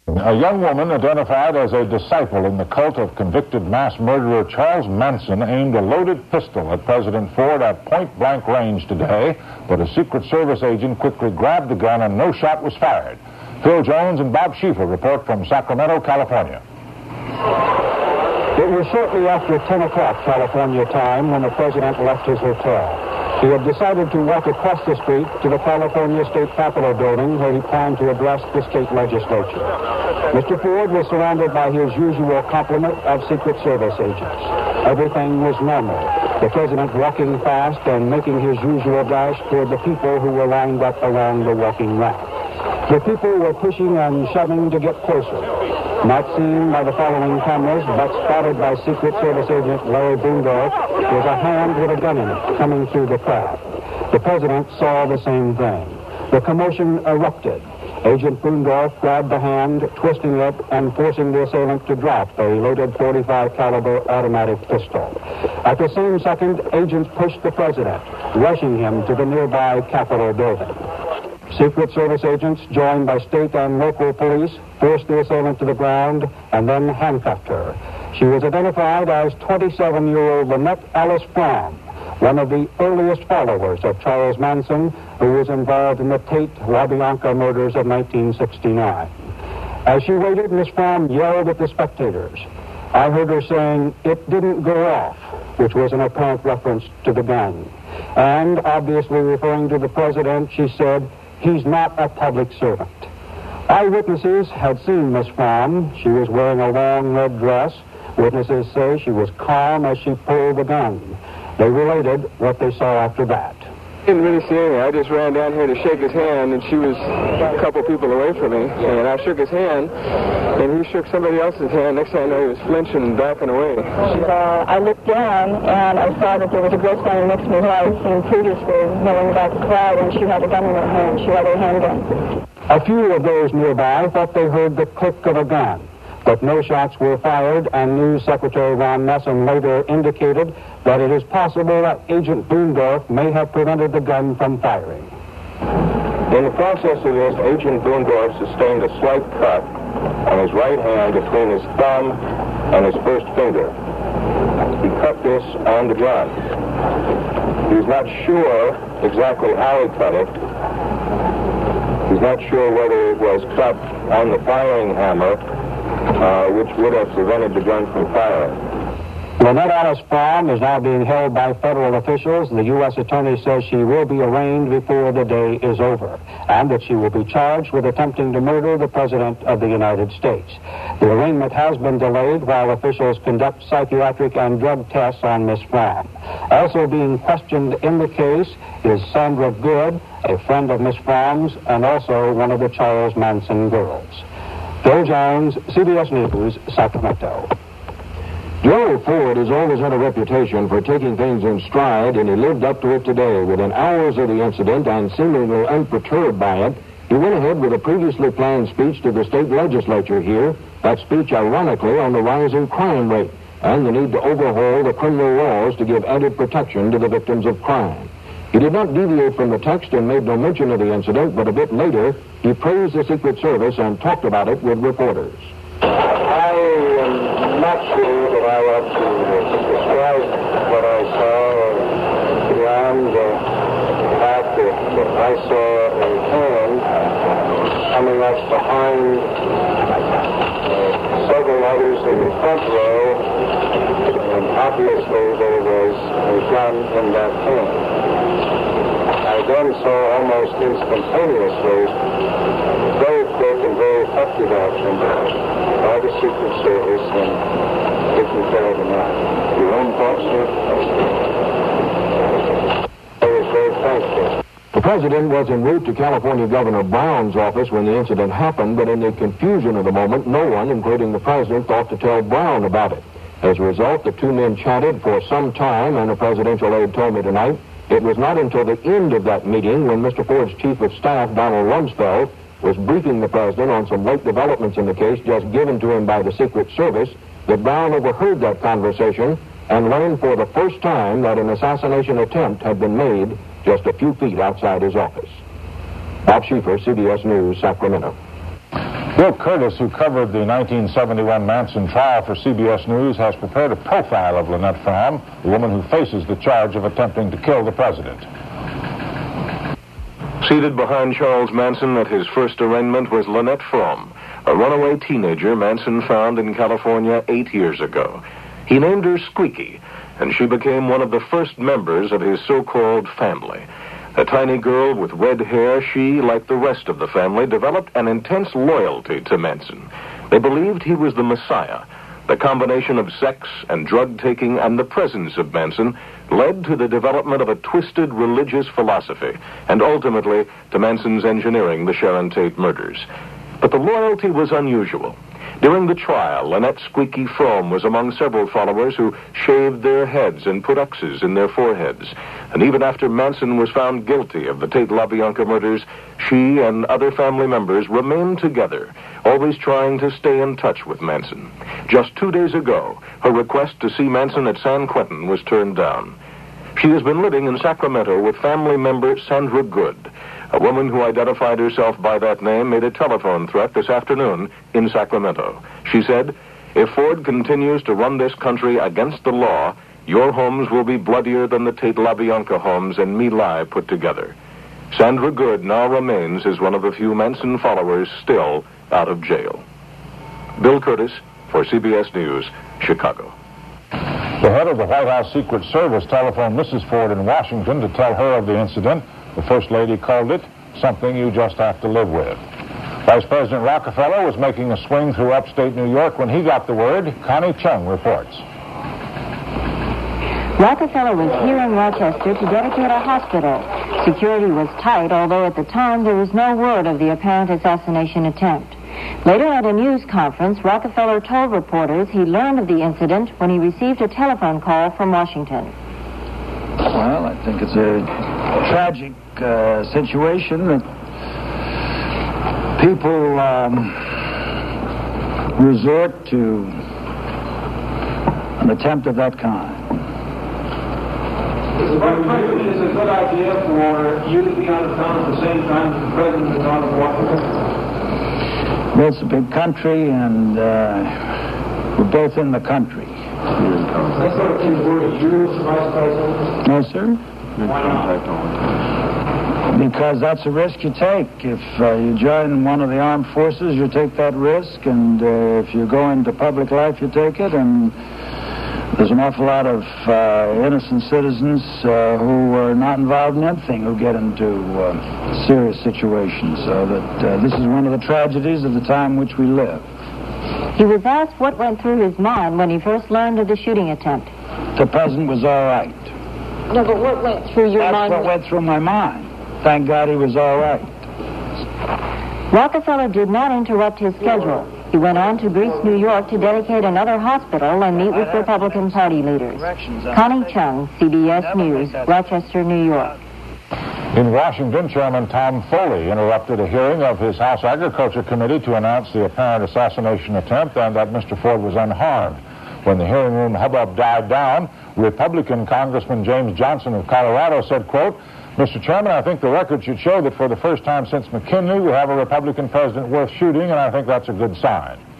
A young woman identified as a disciple in the cult of convicted mass murderer Charles Manson aimed a loaded pistol at President Ford at point-blank range today, but a Secret Service agent quickly grabbed the gun and no shot was fired. Phil Jones and Bob Schieffer report from Sacramento, California. It was shortly after 10 o'clock California time when the president left his hotel. He had decided to walk across the street to the California State Capitol building where he planned to address the state legislature. Mr. Ford was surrounded by his usual complement of Secret Service agents. Everything was normal. The president walking fast and making his usual dash toward the people who were lined up along the walking ramp. The people were pushing and shoving to get closer. Not seen by the following cameras, but spotted by Secret Service agent Larry Boondorf, was a hand with a gun in it coming through the crowd. The president saw the same thing. The commotion erupted. Agent Boondorf grabbed the hand, twisting it and forcing the assailant to drop a loaded .45 caliber automatic pistol. At the same second, agents pushed the president, rushing him to the nearby Capitol building. Secret Service agents, joined by state and local police, forced the assailant to the ground and then handcuffed her. She was identified as 27-year-old Lynette Alice Fromm, one of the earliest followers of Charles Manson, who was involved in the Tate LaBianca murders of 1969. As she waited, Miss Fromm yelled at the spectators. I heard her saying, "It didn't go off," which was an apparent reference to the gun. And, obviously referring to the president, she said, "He's not a public servant." Eyewitnesses had seen Miss Fromm. She was wearing a long red dress. Witnesses say she was calm as she pulled the gun. They related what they saw after that. I didn't really see anything. I just ran down here to shake his hand, and she was a couple people away from me. And I shook his hand, and he shook somebody else's hand. Next thing I know, he was flinching and backing away. I looked down, and I saw that there was a girl standing next to me who I had seen previously milling about the crowd, and she had a gun in her hand. She had her handgun. A few of those nearby thought they heard the click of a gun, but no shots were fired, and News Secretary Ron Nessen later indicated that it is possible that Agent Boondorf may have prevented the gun from firing. In the process of this, Agent Boondorf sustained a slight cut on his right hand between his thumb and his first finger. He cut this on the gun. He's not sure exactly how he cut it. He's not sure whether it was cut on the firing hammer, which would have prevented the gun from firing. Lynette Alice Fromm is now being held by federal officials. The U.S. Attorney says she will be arraigned before the day is over, and that she will be charged with attempting to murder the President of the United States. The arraignment has been delayed while officials conduct psychiatric and drug tests on Miss Fromm. Also being questioned in the case is Sandra Good, a friend of Miss Fromm's, and also one of the Charles Manson girls. Phil Jones, CBS News, Sacramento. Gerald Ford has always had a reputation for taking things in stride, and he lived up to it today. Within hours of the incident and seemingly unperturbed by it, he went ahead with a previously planned speech to the state legislature here, that speech ironically on the rising crime rate and the need to overhaul the criminal laws to give added protection to the victims of crime. He did not deviate from the text and made no mention of the incident, but a bit later, he praised the Secret Service and talked about it with reporters. I am not sure that I want to describe what I saw beyond the fact that I saw a hand coming up behind several others in the front row, and obviously there was a gun in that hand. I then saw almost instantaneously very quick and very effective action by the Secret Service in taking care of the matter. Your own thoughts, sir? I was very thankful. The president was en route to California Governor Brown's office when the incident happened, but in the confusion of the moment, no one, including the president, thought to tell Brown about it. As a result, the two men chatted for some time, and a presidential aide told me tonight it was not until the end of that meeting, when Mr. Ford's chief of staff, Donald Rumsfeld, was briefing the president on some late developments in the case just given to him by the Secret Service, that Brown overheard that conversation and learned for the first time that an assassination attempt had been made just a few feet outside his office. Bob Schieffer, CBS News, Sacramento. Bill Curtis, who covered the 1971 Manson trial for CBS News, has prepared a profile of Lynette Fromm, the woman who faces the charge of attempting to kill the president. Seated behind Charles Manson at his first arraignment was Lynette Fromm, a runaway teenager Manson found in California 8 years ago. He named her Squeaky, and she became one of the first members of his so-called family. A tiny girl with red hair, she, like the rest of the family, developed an intense loyalty to Manson. They believed he was the Messiah. The combination of sex and drug-taking and the presence of Manson led to the development of a twisted religious philosophy, and ultimately to Manson's engineering the Sharon Tate murders. But the loyalty was unusual. During the trial, Lynette Squeaky Fromm was among several followers who shaved their heads and put X's in their foreheads. And even after Manson was found guilty of the Tate LaBianca murders, she and other family members remained together, always trying to stay in touch with Manson. Just 2 days ago, her request to see Manson at San Quentin was turned down. She has been living in Sacramento with family member Sandra Good. A woman who identified herself by that name made a telephone threat this afternoon in Sacramento. She said, "If Ford continues to run this country against the law, your homes will be bloodier than the Tate LaBianca homes and My Lai put together." Sandra Good now remains as one of the few Manson followers still out of jail. Bill Curtis for CBS News, Chicago. The head of the White House Secret Service telephoned Mrs. Ford in Washington to tell her of the incident. The First Lady called it something you just have to live with. Vice President Rockefeller was making a swing through upstate New York when he got the word. Connie Chung reports. Rockefeller was here in Rochester to dedicate a hospital. Security was tight, although at the time there was no word of the apparent assassination attempt. Later at a news conference, Rockefeller told reporters he learned of the incident when he received a telephone call from Washington. Well, I think it's a tragic situation that people resort to an attempt of that kind. Is it a good idea for you to be out of town at the same time as the President is out of Washington? Well, it's a big country, and we're both in the country. That's sort of key word. You, Vice President? No, sir. Why not? Because that's a risk you take. If you join one of the armed forces, you take that risk, and if you go into public life, you take it, and there's an awful lot of innocent citizens who are not involved in anything who get into serious situations. So that this is one of the tragedies of the time in which we live. He was asked what went through his mind when he first learned of the shooting attempt. The president was all right. No, but what went through your mind? That's what went through my mind. Thank God he was all right. Rockefeller did not interrupt his schedule. He went on to Greece, New York to dedicate another hospital and meet with Republican Party leaders. Connie Chung, CBS News, Rochester, New York. In Washington, Chairman Tom Foley interrupted a hearing of his House Agriculture Committee to announce the apparent assassination attempt and that Mr. Ford was unharmed. When the hearing room hubbub died down, Republican Congressman James Johnson of Colorado said, quote, "Mr. Chairman, I think the record should show that for the first time since McKinley, we have a Republican president worth shooting, and I think that's a good sign."